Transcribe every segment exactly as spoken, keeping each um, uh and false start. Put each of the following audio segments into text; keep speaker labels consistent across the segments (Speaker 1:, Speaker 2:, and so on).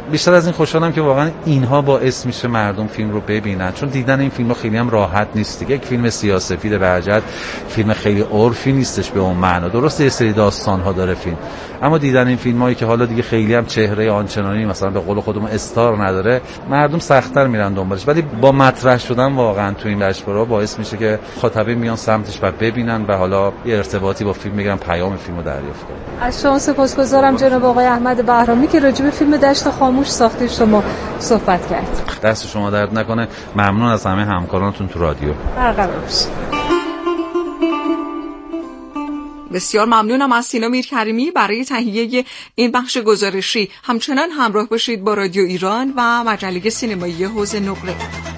Speaker 1: بیشتر از این خوشحالم که واقعا اینها باعث میشه مردم فیلم رو ببینن، چون دیدن این فیلم‌ها خیلی هم راحت نیست دیگه. یک فیلم سیاه‌سفید بهجت فیلم خیلی عرفی نیستش به اون معنا، درسته یه سری داستان‌ها داره فیلم، اما دیدن این فیلمایی که حالا دیگه خیلی هم چهره آنچنانی مثلا به قول خودمون استار نداره، مردم سخت‌تر میرن دنبالش، ولی با مطرح شدن واقعا تو این لجبرا باعث میشه که خاطبین میان سمتش و ببینن و حالا یه ارتباطی با فیلم بگیرن، پیام فیلمو دریافت کنن.
Speaker 2: از شما سپاسگزارم جناب آقای احمد بهرامی که راجع به فیلم دشت خاموش ساخته شما صحبت کرد.
Speaker 1: دست شما درد نکنه. ممنون از همه همکارانتون تو رادیو.
Speaker 2: برقرار باشید.
Speaker 3: بسیار ممنونم از سینا میرکریمی برای تهیه این بخش گزارشی. همچنان همراه باشید با رادیو ایران و مجله سینمایی حوض نقره.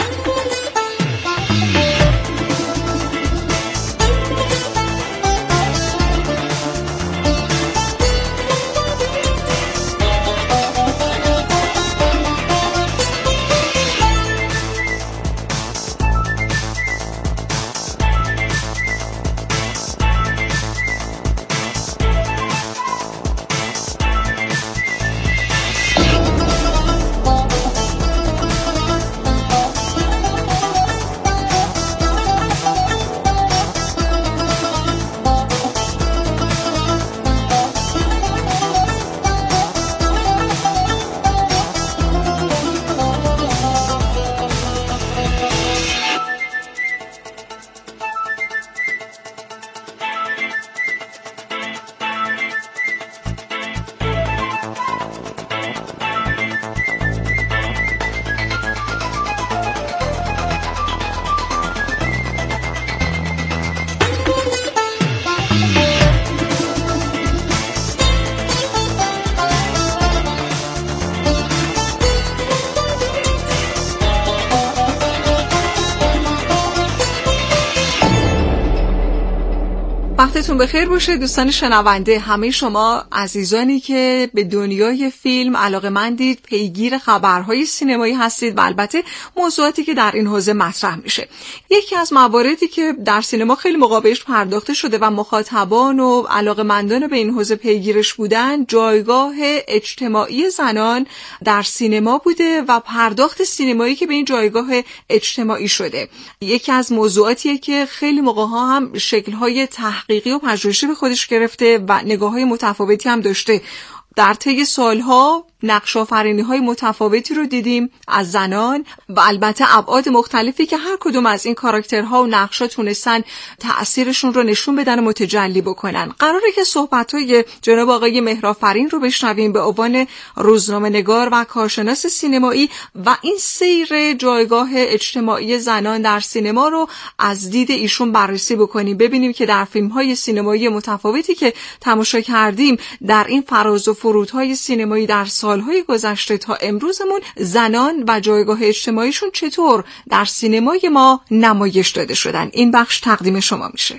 Speaker 3: وقتتون بخیر باشه دوستان شنونده، همه شما عزیزانی که به دنیای فیلم علاقه‌مندید، پیگیر خبرهای سینمایی هستید و البته موضوعاتی که در این حوزه مطرح میشه. یکی از مواردی که در سینما خیلی مقابلش پرداخته شده و مخاطبان و علاقه‌مندان به این حوزه پیگیرش بودن، جایگاه اجتماعی زنان در سینما بوده و پرداخت سینمایی که به این جایگاه اجتماعی شده. یکی از موضوعاتیه که خیلی موقع‌ها هم شکل‌های تحقیقی و پژوهشی به خودش گرفته و نگاه‌های متفاوتی هم داشته. در طی سالها نقش‌آفرینی‌های متفاوتی رو دیدیم از زنان و البته ابعاد مختلفی که هر کدوم از این کاراکترها و نقش‌ها تونستن تأثیرشون رو نشون بدن و متجلی بکنن. قراره که صحبت‌های جناب آقای مهرآفرین رو بشنویم به عنوان روزنامه‌نگار و کارشناس سینمایی و این سیر جایگاه اجتماعی زنان در سینما رو از دید ایشون بررسی بکنیم، ببینیم که در فیلم‌های سینمایی متفاوتی که تماشا کردیم در این فراز و فرودهای سینمایی در سالهای گذشته تا امروزمون زنان و جایگاه اجتماعیشون چطور در سینمای ما نمایش داده شدن. این بخش تقدیم شما میشه.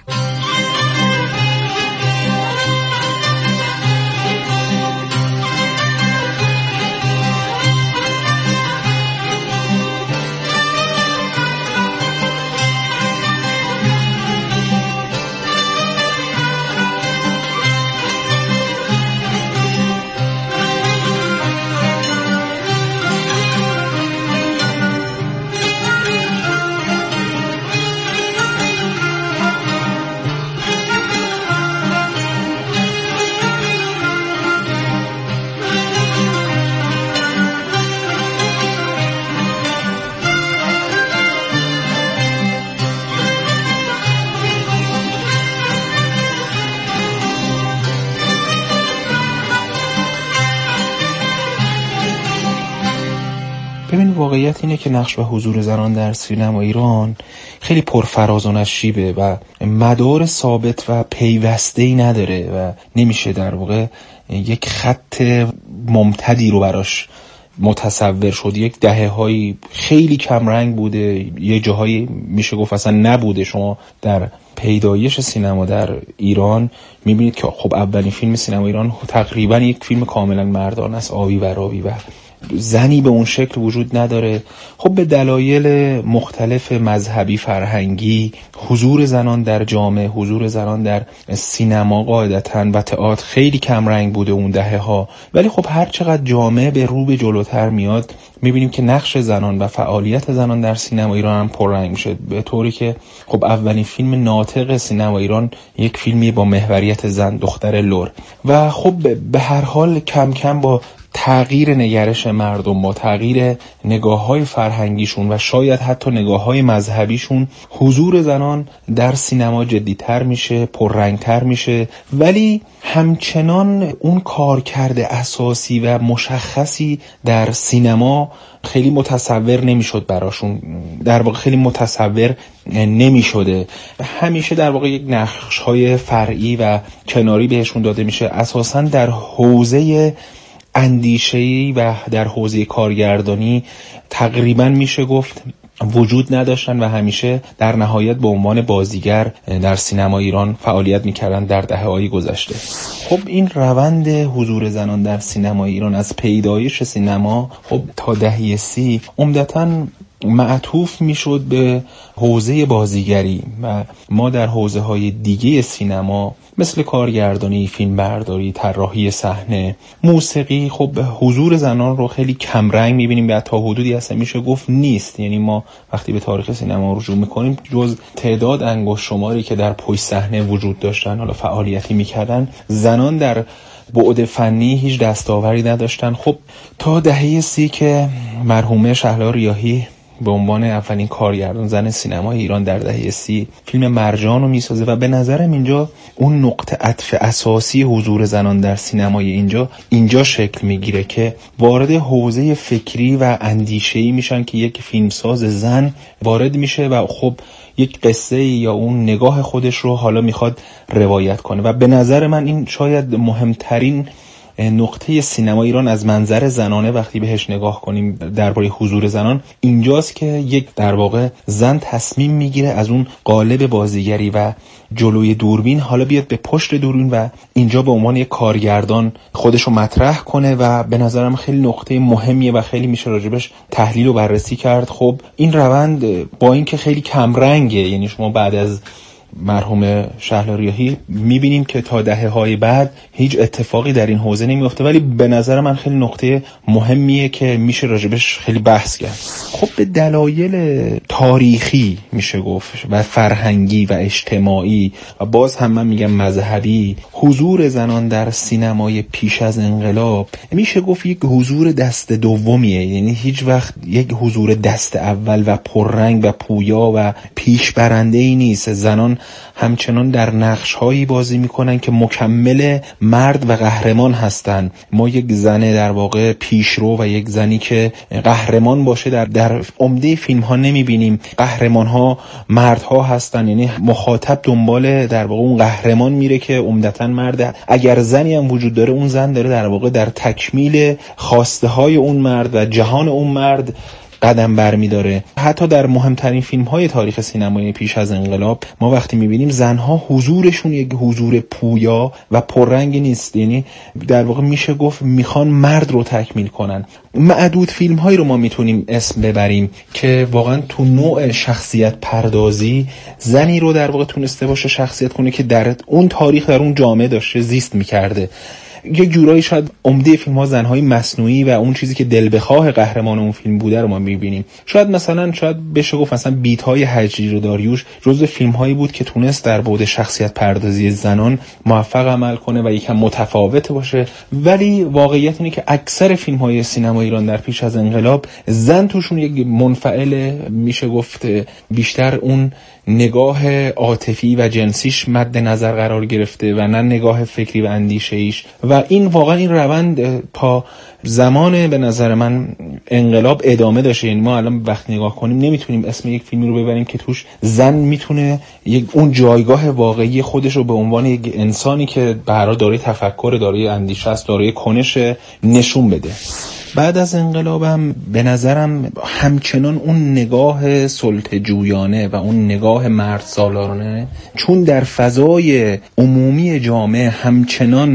Speaker 4: ببین واقعیت اینه که نقش و حضور زنان در سینما ایران خیلی پرفراز و نشیبه و مدار ثابت و پیوسته‌ای نداره و نمیشه در واقع یک خط ممتدی رو براش متصور شد. یک دهه‌های خیلی کم رنگ بوده، یه جاهایی میشه گفت اصلا نبوده. شما در پیدایش سینما در ایران میبینید که خب اولین فیلم سینما ایران تقریبا یک فیلم کاملا مردانه است، آوی و راوی، و زنی به اون شکل وجود نداره. خب به دلایل مختلف مذهبی، فرهنگی، حضور زنان در جامعه، حضور زنان در سینما قاعدتاً و تئاتر خیلی کم رنگ بوده اون دهه ها. ولی خب هر چقدر جامعه به رو به جلوتر میاد میبینیم که نقش زنان و فعالیت زنان در سینما ایران هم پررنگ میشه، به طوری که خب اولین فیلم ناطق سینما ایران یک فیلمی با محوریت زن، دختر لور. و خب به هر حال کم کم با تغییر نگرش مردم، با تغییر نگاه‌های فرهنگیشون و شاید حتی نگاه‌های مذهبیشون، حضور زنان در سینما جدی‌تر میشه، پررنگ‌تر میشه، ولی همچنان اون کارکرد اساسی و مشخصی در سینما خیلی متصور نمیشد براشون، در واقع خیلی متصور نمیشده. همیشه در واقع یک نقش‌های فرعی و کناری بهشون داده میشه، اساساً در حوزه اندیشه‌ای و در حوزه کارگردانی تقریبا میشه گفت وجود نداشتن و همیشه در نهایت به عنوان بازیگر در سینما ایران فعالیت میکردن در دهه‌های گذشته. خب این روند حضور زنان در سینما ایران از پیدایش سینما خب تا دهه سی عمدتاً معطوف میشد به حوزه بازیگری و ما در حوزه های دیگه سینما مثل کارگردانی، فیلم برداری، طراحی صحنه، موسیقی خب حضور زنان رو خیلی کم رنگ میبینیم و تا حدودی اصلا میشه گفت نیست. یعنی ما وقتی به تاریخ سینما رجوع میکنیم جز تعداد انگشت شماری که در پشت صحنه وجود داشتن، حالا فعالیتی میکردن، زنان در بعد فنی هیچ دستاوری نداشتن. خب تا دهه سی که مرحومه شهلا ریاحی به عنوان اولین کارگردان زن سینمای ایران در دهه سی فیلم مرجان رو میسازه و به نظرم اینجا اون نقطه عطف اساسی حضور زنان در سینمای اینجا اینجا شکل میگیره که وارد حوزه فکری و اندیشه‌ای میشن که یک فیلمساز زن وارد میشه و خب یک قصه یا اون نگاه خودش رو حالا میخواد روایت کنه و به نظر من این شاید مهمترین نقطه سینما ایران از منظر زنانه وقتی بهش نگاه کنیم درباره حضور زنان اینجاست که یک در واقع زن تصمیم میگیره از اون قالب بازیگری و جلوی دوربین حالا بیاد به پشت دوربین و اینجا به عنوان یک کارگردان خودش رو مطرح کنه و به نظرم خیلی نقطه مهمیه و خیلی میشه راجبش تحلیل و بررسی کرد. خب این روند با اینکه خیلی کم رنگه، یعنی شما بعد از مرحوم شهلا ریاحی میبینیم که تا دهه‌های بعد هیچ اتفاقی در این حوزه نمیفته، ولی به نظر من خیلی نقطه مهمیه که میشه راجبش خیلی بحث کرد. خب به دلایل تاریخی میشه گفت و فرهنگی و اجتماعی و باز هم من میگم مذهبی، حضور زنان در سینمای پیش از انقلاب میشه گفت یک حضور دست دومیه، یعنی هیچ وقت یک حضور دست اول و پررنگ و پویا و پیشبرنده‌ای نیست. زنان همچنان در نقش‌هایی بازی می‌کنن که مکمل مرد و قهرمان هستن. ما یک زنه در واقع پیشرو و یک زنی که قهرمان باشه در در عمده فیلم‌ها نمی‌بینیم. قهرمان‌ها مردها هستن، یعنی مخاطب دنبال در واقع اون قهرمان میره که عمدتاً مرد. اگر زنی هم وجود داره اون زن داره در واقع در تکمیل خواسته‌های اون مرد و جهان اون مرد قدم برمی داره. حتی در مهمترین فیلم های تاریخ سینمای پیش از انقلاب ما وقتی میبینیم زنها حضورشون یک حضور پویا و پررنگ نیست، یعنی در واقع میشه گفت میخوان مرد رو تکمیل کنن. معدود فیلم هایی رو ما میتونیم اسم ببریم که واقعا تو نوع شخصیت پردازی زنی رو در واقع تونسته باشه شخصیت کنه که در اون تاریخ در اون جامعه داشته زیست میکرده. یک جورایی شاید عمده فیلم ها زنهای مصنوعی و اون چیزی که دل بخواه قهرمان اون فیلم بوده رو ما میبینیم. شاید مثلا شاید بشه گفت مثلا بیت های هجری و داریوش جزو فیلم هایی بود که تونست در بعد شخصیت پردازی زنان موفق عمل کنه و یکم متفاوت باشه، ولی واقعیت اینه که اکثر فیلم های سینما ایران در پیش از انقلاب زن توشون یک منفعل میشه گفت بیشتر اون نگاه عاطفی و جنسیش مد نظر قرار گرفته و نه نگاه فکری و اندیشه‌ایش و این واقعا این روند تا زمان به نظر من انقلاب ادامه داشته. یعنی ما الان وقتی نگاه کنیم نمیتونیم اسم یک فیلمی رو ببریم که توش زن میتونه یک اون جایگاه واقعی خودش رو به عنوان یک انسانی که به هر حال دارای تفکر، دارای اندیشه است، دارای کنش نشون بده. بعد از انقلابم به نظرم همچنان اون نگاه سلطه‌جویانه و اون نگاه مردسالارانه چون در فضای عمومی جامعه همچنان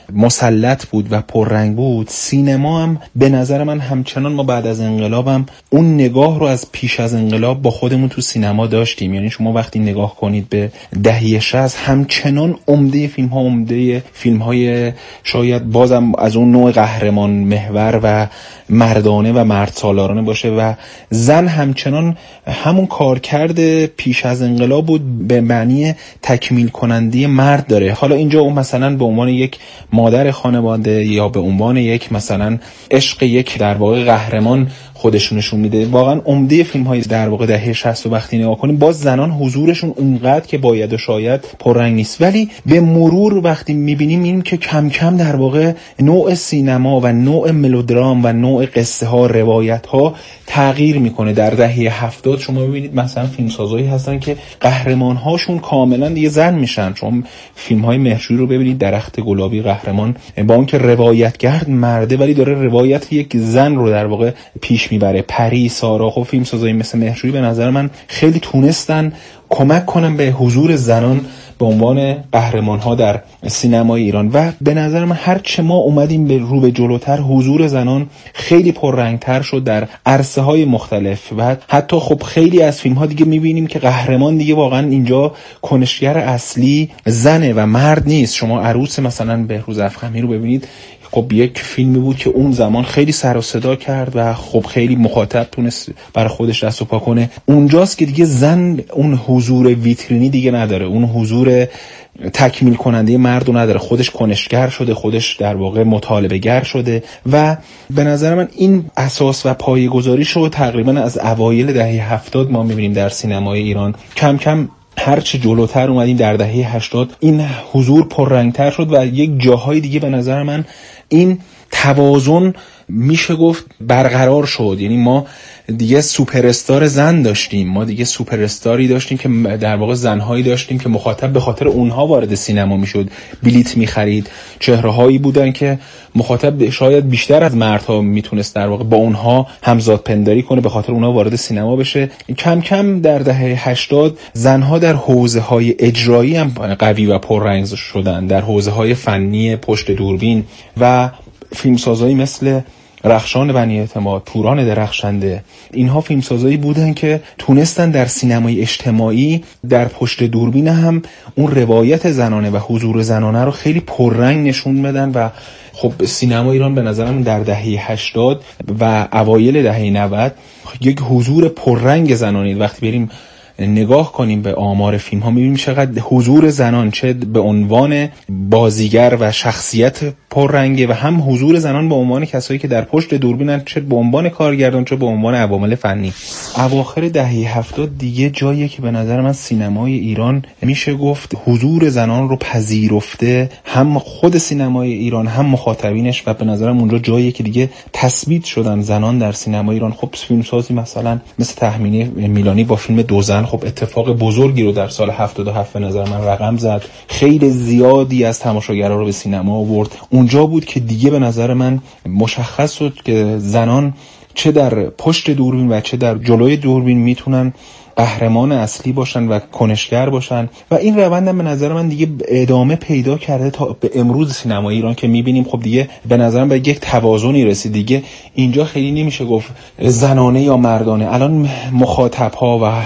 Speaker 4: مسلط بود و پررنگ بود، سینما هم به نظر من همچنان ما بعد از انقلابم اون نگاه رو از پیش از انقلاب با خودمون تو سینما داشتیم. یعنی شما وقتی نگاه کنید به دهه شصت همچنان عمده فیلم ها عمده فیلم های شاید بازم از اون نوع قهرمان محور و مردانه و مردسالارانه باشه و زن همچنان همون کارکرد پیش از انقلاب بود به معنی تکمیل کننده مرد داره. حالا اینجا اون مثلا به عنوان یک مادر خانواده یا به عنوان یک مثلا عشق یک در واقع قهرمان خودشونشون میده. واقعا عمده فیلم های در واقع دهه شصت و وقتی نگاه کنیم باز زنان حضورشون اونقدر که باید و شاید پررنگ نیست، ولی به مرور وقتی میبینیم میبینیم که کم کم در واقع نوع سینما و نوع ملودرام و نوع قصه ها روایت ها تغییر میکنه. در دهه هفتاد شما ببینید مثلا فیلمسازایی هستن که قهرمان هاشون کاملا دیگه زن میشن. شما فیلم های مهرجویی رو ببینید، درخت گلابی قهرمان با اون که روایتگر مرده ولی داره روایت یک زن رو در واقع پیش میبره. پری، سارا، خب فیلمسازایی مثل مهرجویی به نظر من خیلی تونستن کمک کنن به حضور زنان به عنوان قهرمان ها در سینمای ایران و به نظر من هر چه ما اومدیم به رو به جلوتر حضور زنان خیلی پررنگتر شد در عرصه های مختلف و حتی خب خیلی از فیلم ها دیگه میبینیم که قهرمان دیگه واقعا اینجا کنشگر اصلی زنه و مرد نیست. شما عروس مثلا بهروز افخمی رو ببینید، خب یک فیلمی بود که اون زمان خیلی سر و صدا کرد و خب خیلی مخاطب تونست برای خودش دست و پا کنه. اونجاست که دیگه زن اون حضور ویترینی دیگه نداره، اون حضور تکمیل کننده مرد رو نداره، خودش کنشگر شده، خودش در واقع مطالبه گر شده و به نظر من این اساس و پایه‌گذاری شو تقریبا از اوایل دهه هفتاد ما می‌بینیم در سینمای ایران. کم کم هرچه جلوتر اومدیم در دهه هشتاد این حضور پررنگتر شد و یک جاهای دیگه به نظر من این توازن میشه گفت برقرار شد. یعنی ما دیگه سوپر استار زن داشتیم، ما دیگه سوپر استاری داشتیم که در واقع زنهایی داشتیم که مخاطب به خاطر اونها وارد سینما میشد، بلیت میخرید، چهره‌هایی بودن که مخاطب شاید بیشتر از مردها میتونست در واقع با اونها همزاد پنداری کنه، به خاطر اونها وارد سینما بشه. کم کم در دهه هشتاد زنها در حوزه‌های اجرایی هم قوی و پررنگ شدن، در حوزه‌های فنی پشت دوربین و فیلمسازایی مثل رخشان بنی اعتماد، پوران درخشنده، اینها فیلمسازایی بودن که تونستن در سینمای اجتماعی در پشت دوربین هم اون روایت زنانه و حضور زنانه رو خیلی پررنگ نشون بدن و خب سینما ایران به نظرم در دهه هشتاد و اوایل دهه نود یک حضور پررنگ زنانه. وقتی بریم نگاه کنیم به آمار فیلم ها میبینیم چقدر حضور زنان چه به عنوان بازیگر و شخصیت پررنگه و هم حضور زنان به عنوان کسایی که در پشت دوربینن، چه به عنوان کارگردان چه به عنوان عوامل فنی. اواخر دهه هفتاد دیگه جاییه که به نظر من سینمای ایران میشه گفت حضور زنان رو پذیرفته، هم خود سینمای ایران هم مخاطبینش، و به نظرم اونجا جاییه که دیگه تثبیت شدن زنان در سینمای ایران. خب فیلمسازی مثلا مثل تهمینه میلانی با فیلم دو زن خب اتفاق بزرگی رو در سال هفتاد و هفت به نظر من رقم زد، خیلی زیادی از تماشاگرها رو به سینما آورد. اونجا بود که دیگه به نظر من مشخص شد که زنان چه در پشت دوربین و چه در جلوی دوربین میتونن قهرمان اصلی باشن و کنشگر باشن و این روند هم به نظر من دیگه ادامه پیدا کرده تا به امروز سینمای ایران که میبینیم خب دیگه به نظر من به یک توازنی رسید. دیگه اینجا خیلی نمیشه گفت زنانه یا مردانه، الان مخاطب ها و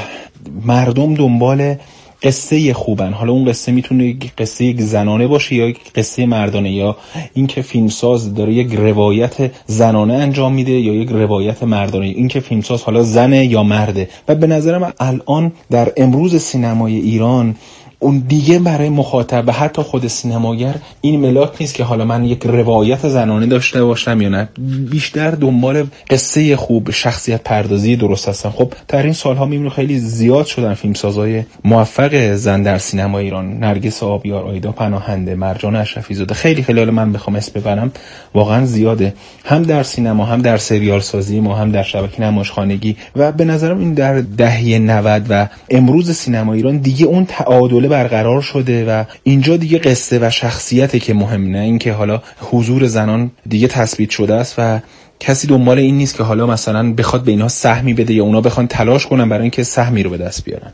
Speaker 4: مردم دنبال قصه خوبن. حالا اون قصه میتونه یک قصه یک زنانه باشه یا یک قصه مردانه، یا اینکه فیلمساز داره یک روایت زنانه انجام میده یا یک روایت مردانه، اینکه فیلمساز حالا زنه یا مرده. و به نظرم الان در امروز سینمای ایران اون دیگه برای مخاطب و حتی خود سینماگر این ملاک نیست که حالا من یک روایت زنانه داشته باشم یا نه، بیشتر دنبال قصه خوب، شخصیت پردازی درست هستم. خب در این سالها میبینیم خیلی زیاد شدن فیلمسازای موفق زن در سینما ایران، نرگس آبیار، آیدا پناهنده، مرجان اشرفی زاده، خیلی خیلی حالا من بخوام اسم ببرم واقعا زیاده، هم در سینما هم در سریال سازی ما هم در شبکه نمایشخانگی. و به نظرم این در دهه نود و امروز سینما ایران دیگه اون تعادل برقرار شده و اینجا دیگه قصه و شخصیته که مهم، نه اینکه حالا حضور زنان دیگه تثبیت شده است و کسی دنبال این نیست که حالا مثلا بخواد به اینها سهمی بده یا اونا بخوان تلاش کنن برای اینکه سهمی رو به دست بیارن.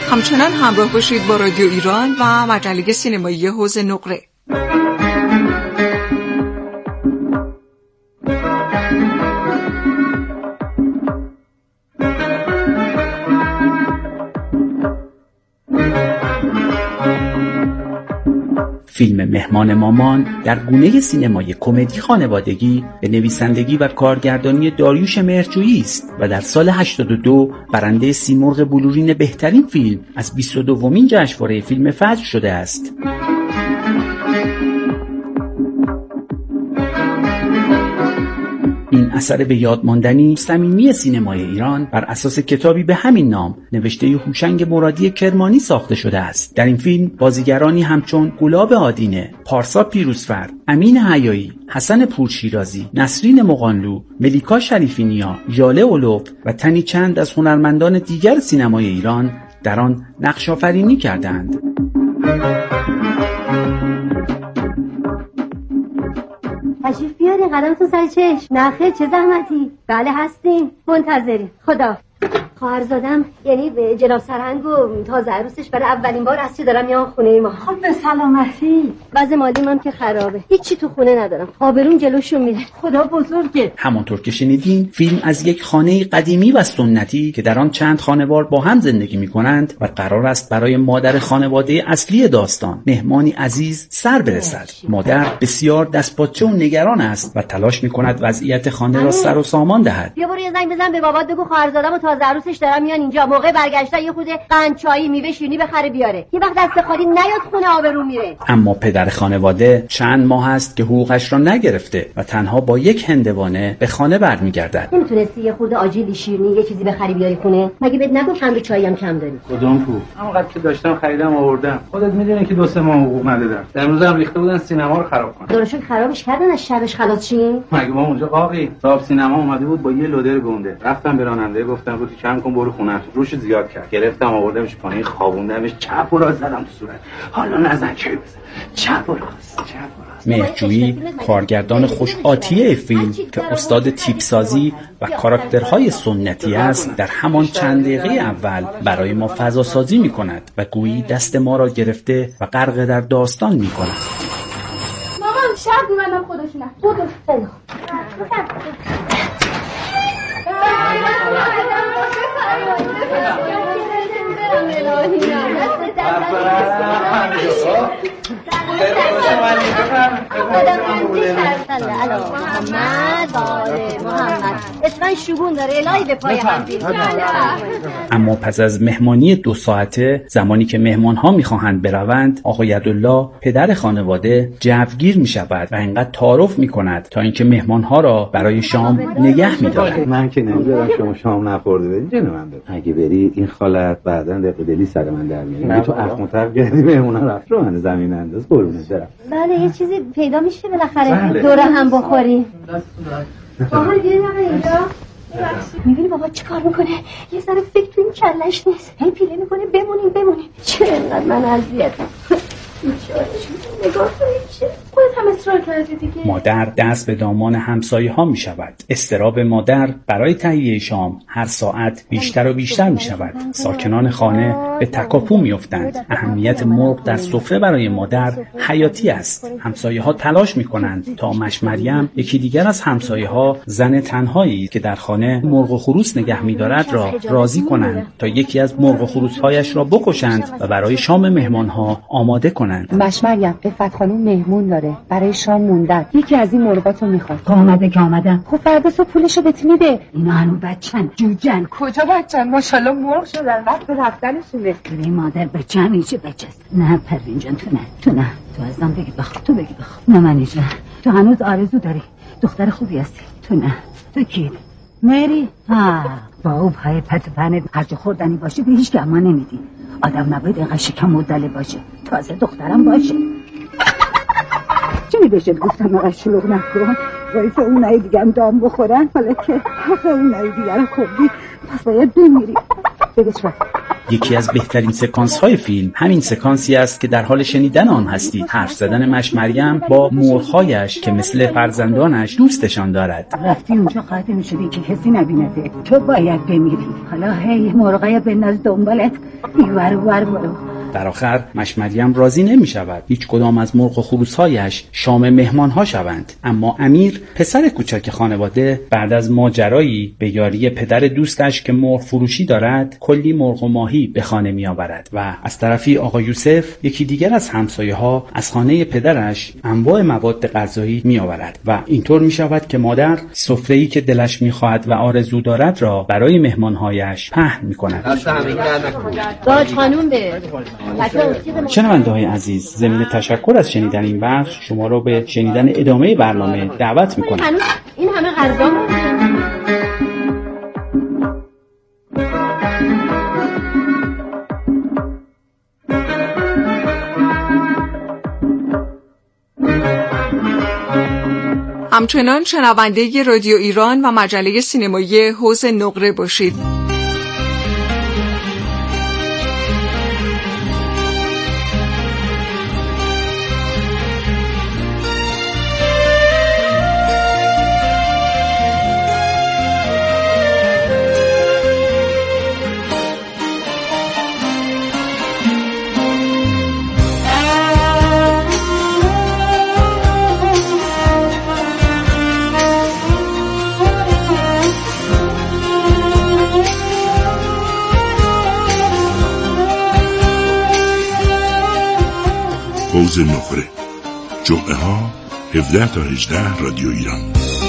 Speaker 3: همچنان همراه باشید با رادیو ایران و مجله سینمایی حوض نقره.
Speaker 5: فیلم مهمان مامان در گونه سینمای کمدی خانوادگی به نویسندگی و کارگردانی داریوش مهرجویی است و در سال هشتاد و دو برنده سیمرغ بلورین بهترین فیلم از بیست و دومین جشنواره فیلم فجر شده است. این اثر به یاد ماندنی صمیمی سینمای ایران بر اساس کتابی به همین نام نوشته هوشنگ مرادی کرمانی ساخته شده است. در این فیلم بازیگرانی همچون گلاب آدینه، پارسا پیروزفر، امین حیایی، حسن پورشیرازی، نسرین مقانلو، ملیکا شریفی نیا، ژاله اولوف و تنی چند از هنرمندان دیگر سینمای ایران در آن نقش آفرینی کردند.
Speaker 6: تشریف بیارین، قدمتون سر چشم. نخیر، چه زحمتی. بله هستیم، منتظریم. خدا. خواهرزادم یعنی جناب سرهنگ و تازه عروسش برای اولین بار از چه دارم میان خونه ما.
Speaker 7: خب به سلامتی.
Speaker 6: وضع مالیم هم که خرابه، هیچی تو خونه ندارم، آبروم جلوشون میره.
Speaker 7: خدا بزرگه.
Speaker 5: همانطور که شنیدین، فیلم از یک خانه قدیمی و سنتی که در آن چند خانوار با هم زندگی میکنند و قرار است برای مادر خانواده اصلی داستان، مهمانی عزیز، سر برسد. مادر بسیار دستپاچه و نگران است و تلاش میکند وضعیت خانه را سر و سامان دهد.
Speaker 6: بیا برو یه زنگ بزن به بابات، بگو خواهرزادم و تازه عروسش دارن میان اینجا، موقع برگشتن یه خود قند چایی میوه شیرینی بخره بیاره، یه وقت دست خالی نیاد خونه، آبرو میره.
Speaker 5: اما پدر خانواده چند ماه است که حقوقش را نگرفته و تنها با یک هندوانه به خانه برمیگردد.
Speaker 6: نمیتونستی یه خود آجیل شیرینی یه چیزی بخری بیاری خونه؟ مگه بهت نگفت قند چایی هم کم داری؟
Speaker 8: کدوم پول؟ همونقدر که داشتم خریدم آوردم. خودت میدونی که دو سه ماه حقوق ندادم. امروز هم ریخته بودن سینما رو خراب کنن.
Speaker 6: درشون خرابش کردن، از شبش خلاص شین.
Speaker 8: مگه ما اونجا قاقی صاحب سینما اومده بود با یه لودر گنده. رفتم به راننده گفتم روزی کم کن برو خونه. روش زیاد کرد. گرفتم آوردمش پایین، خوابوندمش، چپ و راست زدم تو صورت. حالا نزن چی بزن. چپ و راست، چپ و راست.
Speaker 5: مهرجویی کارگردان خوش آتیه فیلم که استاد تیپسازی و کاراکترهای سنتی است، در همان چند دقیقه اول برای ما فضا سازی می کند و گویی دست ما را گرفته و غرق در داستان می کند.
Speaker 6: مامان شب میبندم خودشونم. خودش خیلی
Speaker 5: اما پس از مهمانی دو ساعته، زمانی که مهمانها میخواهند بروند، آقا یدالله پدر خانواده جوگیر میشود و اینقدر تعارف میکند تا اینکه مهمانها را برای شام نگه میدارد.
Speaker 8: من که نمیذارم شما شام نخورده برید جنو من ببر. اگه بری این خالت بعدن دقیقه دلی سر من در میاری. تو اخمتر گردی مهمونا رفت رو من زمین انداز قربونت برم.
Speaker 6: بله یه چیزی پیدا میشه بالاخره دوره هم بخوریم. بابا یه دقیقه اینجا میبینی بابا چی کار میکنه؟ یه ذره فکر تو این کلش نیست، هی پیله میکنه بمونیم بمونیم. چه اینقدر من اذیتم. نگاه کنید چه خودت هم اصرار کردی دیگه.
Speaker 5: مادر دست به دامان همسایه ها می شود. اضطراب مادر برای تهیه شام هر ساعت بیشتر و بیشتر می شود. ساکنان خانه به تکاپو می افتند. اهمیت مرغ در سفره برای مادر حیاتی است. همسایه ها تلاش می کنند تا مش مریم، یکی دیگر از همسایه ها، زن تنهایی که در خانه مرغ و خروس نگه می دارد، را راضی کنند تا یکی از مرغ و خروس هایش را بکشند و برای شام مهمان ها آماده کنند.
Speaker 7: مش مریم عفت خانم مهمون داره، برای شام موندن، یکی از این مرغاتو میخواد.
Speaker 9: تا اومده که آمدن.
Speaker 7: خب فردا صبح پولشو بهت میده.
Speaker 9: اینا هنو بچن جوجن.
Speaker 7: کجا بچن؟ ماشاءالله مرغ شدن، وقت رفتنشونه.
Speaker 9: ببین مادر بچه همیشه بچست. نه پروین جان تو نه تو نه تو ازم بگی بخواب، تو بگی بخواب. نه منی جان تو هنوز آرزو داری، دختر خوبی هستی. تو نه تو کی؟ مری؟ ها با او پای پت و پنه هرچه خوردنی باشه به هیچ که اما نمیدی. آدم نباید اینقدر شکم مدله باشه، تازه دخترم باشه. چی بشه گفتم اینقدر شلوغ نکن، وای که اونایی دیگه هم دام بخورن، حالا که حق اونایی دیگه رو خوردی پس باید بمیری. بگه چرا؟
Speaker 5: یکی از بهترین سکانس های فیلم همین سکانسی است که در حال شنیدن آن هستید. حرف زدن مش مریم با مرغ‌هایش که مثل فرزندانش دوستشان دارد.
Speaker 9: رفتی اونجا قاعده میشدی که کسی نبینده، تو باید بمیری. حالا هی مرغای بناز دنبالت ایور ور برو.
Speaker 5: در آخر مشمدی راضی نمی شود هیچ کدام از مرغ و خروس‌هایش شام مهمان ها شوند، اما امیر پسر کوچک خانواده بعد از ماجرایی به یاری پدر دوستش که مرغ فروشی دارد کلی مرغ و ماهی به خانه می آورد و از طرفی آقا یوسف یکی دیگر از همسایه ها از خانه پدرش انواع مواد غذایی می آورد و اینطور می شود که مادر سفره‌ای که دلش می خواهد و آرزو دارد را برای مهمانهایش پهن می کند.
Speaker 6: باج خانوم به
Speaker 5: شنونده‌های عزیز، ضمن تشکر از شنیدن این بخش شما را به شنیدن ادامه برنامه دعوت می‌کنم.
Speaker 6: هنوز این همه غذا
Speaker 3: همچنان شنونده رادیو ایران و مجله سینمایی حوض نقره باشید.
Speaker 10: حوض نقره جمعه ها هفده تا هجده رادیو ایران.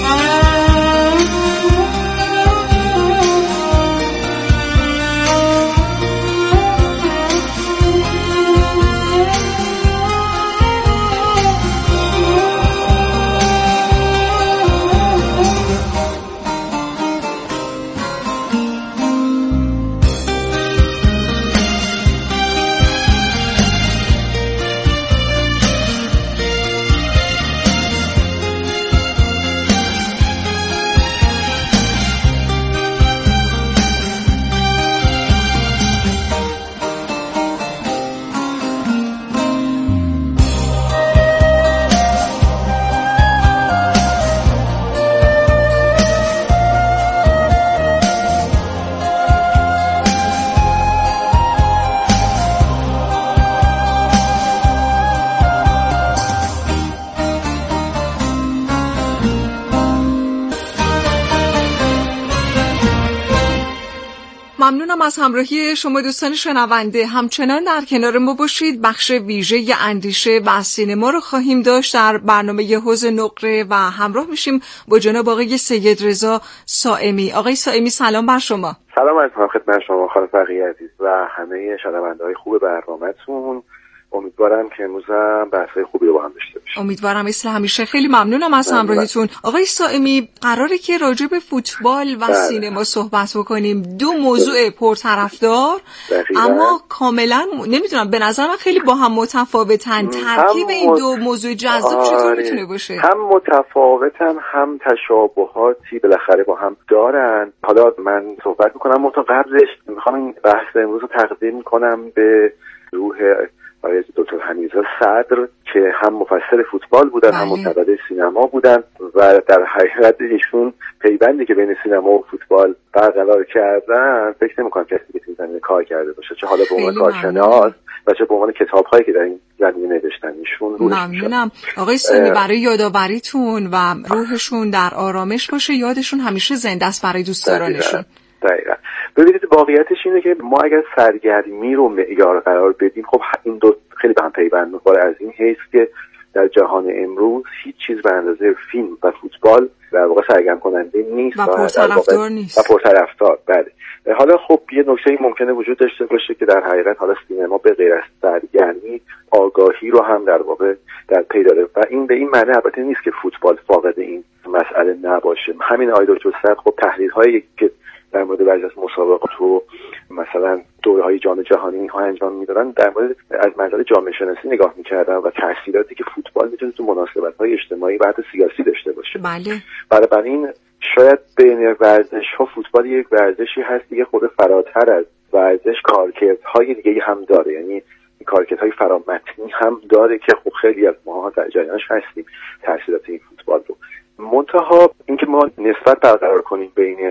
Speaker 3: ممنونم از همراهی شما دوستان شنونده. همچنان در کنار ما باشید. بخش ویژه اندیشه و سینما رو خواهیم داشت در برنامه حوض نقره و همراه میشیم با جناب آقای سید رضا سائمی. آقای سائمی سلام بر شما.
Speaker 11: سلام عرض می‌کنم خدمت شما خانم فقیه عزیز و همه شنونده‌های خوب برنامه‌تون. امیدوارم که امروز هم بحث‌های خوبی رو با هم داشته باشیم.
Speaker 3: امیدوارم مثل همیشه. خیلی ممنونم از همراهیتون. آقای سائمی قراره که راجع به فوتبال و بله. سینما صحبت بکنیم. دو موضوع پرطرفدار اما کاملا نمیدونم به نظر من خیلی با هم متفاوتن. ترکیب این دو موضوع جذاب چطور میتونه باشه؟
Speaker 11: هم متفاوتن هم تشابهاتی بالاخره با هم دارن. حالا من صحبت میکنم متا قبلش میخوام این بحث امروز رو تقدیم کنم به روح آقای دکتر حمیدرضا صدر که هم مفسر فوتبال بودن بله. هم متعهد سینما بودن و در حقیقت ایشون پیوندی که بین سینما و فوتبال برقرار کردن فکر نمی‌کنم کسی بتونه زمینه کار کرده باشه، چه حالا به عنوان کارشناس و چه به عنوان کتاب‌هایی که در این زمینه نوشتن. ایشون
Speaker 3: ممنونم آقای سائمی برای یادآوریتون و روحشون در آرامش باشه. یادشون همیشه زنده است برای دوستدارانشون.
Speaker 11: دقیقاً. ببینید واقعیتش اینه که ما اگر سرگرمی رو معیار قرار بدیم خب این دو خیلی به هم پیوند می‌خوره از این حیث که در جهان امروز هیچ چیز به اندازه فیلم و فوتبال در واقع سرگرم کننده نیست
Speaker 3: و پرطرفدار نیست
Speaker 11: و پرطرفدار. بله. حالا خب یه نکته ممکنه وجود داشته باشه که در حقیقت حالا سینما به غیر از سرگرمی آگاهی رو هم در واقع در پی داره و این به این معنی البته نیست که فوتبال فاقد این مسئله نباشه. همین آقای دکتر صدر خب تحلیل‌هایی که در مورد بعضی از مسابقات و مثلا دوره‌های جام جهانی ها انجام می‌دادن در مورد از منظر جامعه شناسی نگاه می‌کردن و تأثیراتی که فوتبال می‌تونه تو مناسبت‌های اجتماعی و حتی سیاسی داشته باشه.
Speaker 3: بله.
Speaker 11: بنابراین شاید بین ورزش‌ها فوتبال یک ورزشی هست دیگه خود فراتر از ورزش کارکردهای دیگه هم داره، یعنی کارکردهای فرامتنی هم داره که خب خیلی از ماها در جریانش هستیم تأثیرات این فوتبال رو. منتها اینکه ما نسبت برقرار کنیم بین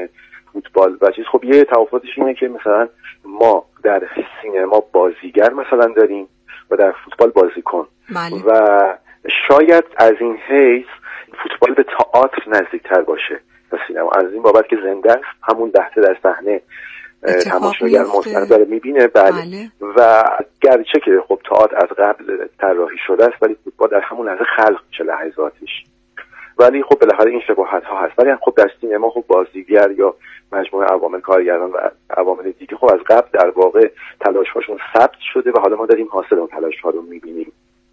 Speaker 11: فوتبال و چیز. خب یه تفاوتش اینه که مثلا ما در سینما بازیگر مثلا داریم و در فوتبال بازیکن.
Speaker 3: بله.
Speaker 11: و شاید از این حیث فوتبال به تئاتر نزدیکتر باشه تا سینما، از این بابت که زنده است، همون لحظه در صحنه تماشاگر مستند داره میبینه. بله.
Speaker 3: بله.
Speaker 11: و گرچه که خب تئاتر از قبل طراحی شده است ولی فوتبال در همون لحظه خلق میشه لحظاتش، ولی خب بالاخره این شباهت ها هست. ولی خب در سینما خب بازیگر یا مجموعه عوامل، کارگردان و عوامل دیگه خب از قبل در واقع تلاش هاشون ثبت شده و حالا ما داریم حاصل اون تلاش ها رو میبینیم.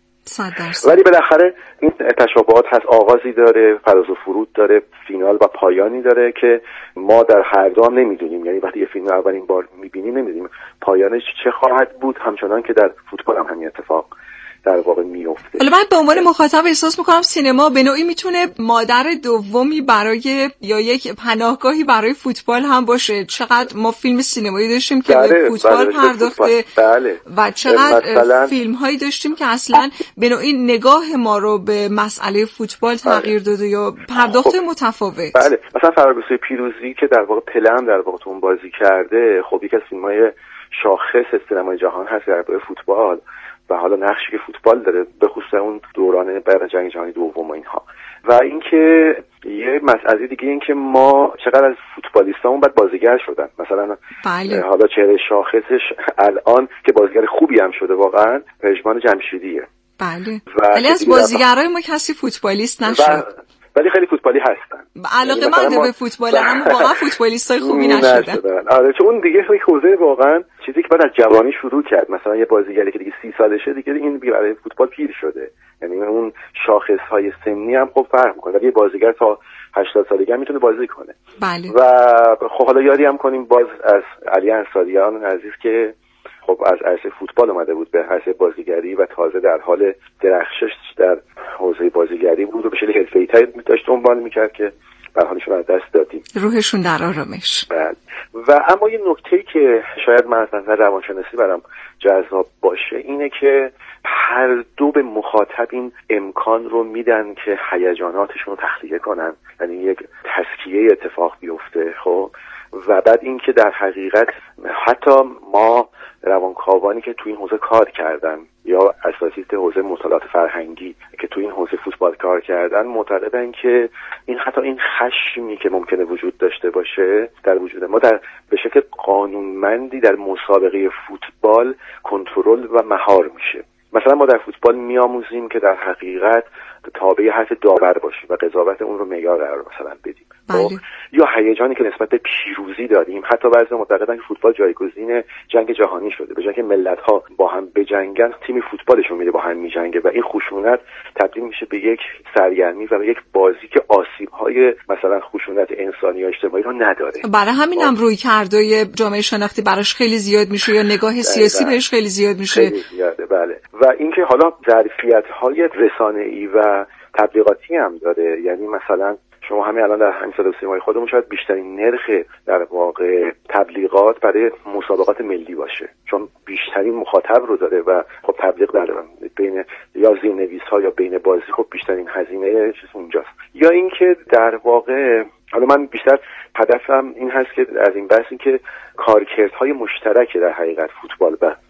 Speaker 11: ولی بالاخره این تشابهات هست، آغازی داره، فراز و فرود داره، فینال و پایانی داره که ما در هر دو هم نمیدونیم. یعنی وقتی یه فیلم رو اولین بار میبینیم نمیدونیم پایانش چه خواهد بود، همچنان که در فوتبال هم همین اتفاق در واقع میفته.
Speaker 3: حالا من به عنوان مخاطب احساس میکنم سینما به نوعی میتونه مادر دومی برای یا یک پناهگاهی برای فوتبال هم باشه. چقدر ما فیلم سینمایی داشتیم که
Speaker 11: بله،
Speaker 3: به فوتبال
Speaker 11: بله،
Speaker 3: پرداخته
Speaker 11: بله.
Speaker 3: و چقدر
Speaker 11: مثلا...
Speaker 3: فیلم هایی داشتیم که اصلا به نوعی نگاه ما رو به مسئله فوتبال تغییر بله. داده یا پرداخت خب. متفاوت.
Speaker 11: بله، مثلا فرارگوسوی پیروزی که در واقع پلم در واقع اون بازی کرده، خب یکی از فیلم‌های شاخص سینمای جهان هست درباره فوتبال و حالا نقشی که فوتبال داره به خصوص اون دوران بعد جنگ جهانی دوم و اینها. و اینکه یه مسئله دیگه این که ما چقدر از فوتبالیستامون بعد بازیگر شدن. مثلا
Speaker 3: بله.
Speaker 11: حالا چهره شاخصش الان که بازیگر خوبی هم شده واقعا پژمان جمشیدیه.
Speaker 3: بله. ولی از بازیگرای ما کسی فوتبالیست نشد.
Speaker 11: ولی خیلی فوتبالی هستن.
Speaker 3: علاقه من به فوتبال اما واقعا فوتبالیستای خوبی نشدن.
Speaker 11: آره چون اون دیگه یک حوزه واقعا چیزی که بعد از جوانی شروع کرد. مثلا یه بازیگری که دیگه سی سالشه دیگه این برای فوتبال پیر شده. یعنی اون شاخص‌های سنی هم خب فرق می‌کنه. ولی یه بازیگر تا هشتاد سالگی هم میتونه بازی کنه.
Speaker 3: بله.
Speaker 11: و خب حالا یادی هم کنیم باز از علی انصاریان عزیز که خب از عرصه فوتبال اومده بود به عرصه بازیگری و تازه در حال درخشش در حوزه بازیگری بود و به شکل حرفه‌ای‌تر داشت دنبال می‌کرد که به حالشون از دست دادیم.
Speaker 3: روحشون در آرامش.
Speaker 11: بله. و اما یه نکته‌ای که شاید من از نظر روانشناسی برام جذاب باشه اینه که هر دو به مخاطب این امکان رو میدن که هیجاناتشون رو تخلیه کنن، یعنی یک تسکیه اتفاق بیفته. خب و بعد اینکه در حقیقت حتی ما روانکاوانی که تو این حوزه کار کردن یا اساتید حوزه مطالعات فرهنگی که تو این حوزه فوتبال کار کردن معتقدن که این حتی این خشمی که ممکنه وجود داشته باشه در وجود ما در به شکل قانونمندی در مسابقه فوتبال کنترل و مهار میشه. مثلا ما در فوتبال میآموزیم که در حقیقت تابع حرف داور باشیم و قضاوت اون رو معیار قرار مثلا بدیم.
Speaker 3: بله.
Speaker 11: یا هیجانی که نسبت به پیروزی داریم. حتی بعضی معتقدن که فوتبال جایگزین جنگ جهانی شده. به جای که ملت‌ها با هم بجنگن تیم فوتبالشون میره با هم میجنگه و این خشونت تبدیل میشه به یک سرگرمی و به یک بازی که آسیب‌های مثلا خشونت انسانی یا اجتماعی رو نداره.
Speaker 3: برای همینم روی کردای جامعه شناختی براش خیلی زیاد میشه یا نگاه سیاسی بهش خیلی زیاد میشه.
Speaker 11: خیلی زیاده بله. و اینکه حالا ظرفیت‌های رسانه‌ای و تبلیغاتی هم داره. یعنی مثلا شما همین الان در همین صدا و سیمای خودمون شاید بیشترین نرخ در واقع تبلیغات برای مسابقات ملی باشه چون بیشترین مخاطب رو داره و خب تبلیغ در بین یا زیرنویس‌ها یا بین بازی خب بیشترین هزینه چیز اونجاست. یا اینکه در واقع حالا من بیشتر هدفم این هست که از این بحث این که کارکردهای مشترک در حقیقت فوتبال و